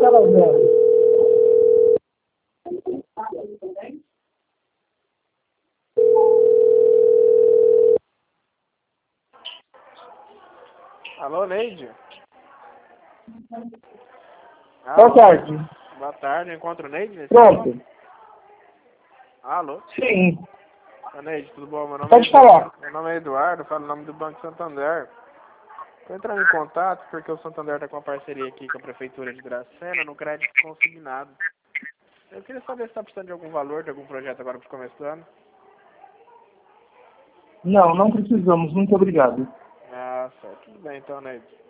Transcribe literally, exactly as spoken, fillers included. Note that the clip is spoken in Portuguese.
tela zero. Alô, Neide? Boa tarde. Boa tarde, eu encontro o Neide nesse Pronto. telefone? Alô? Sim. Ô, Neide, tudo bom? Meu nome Pode é falar. Meu nome é Eduardo, falo o nome do Banco Santander. Estou entrando em contato porque o Santander está com uma parceria aqui com a Prefeitura de Dracena no crédito consignado. Eu queria saber se está precisando de algum valor, de algum projeto agora para o começo do ano. Não, não precisamos. Muito obrigado. Ah, certo. Tudo bem então, Neide.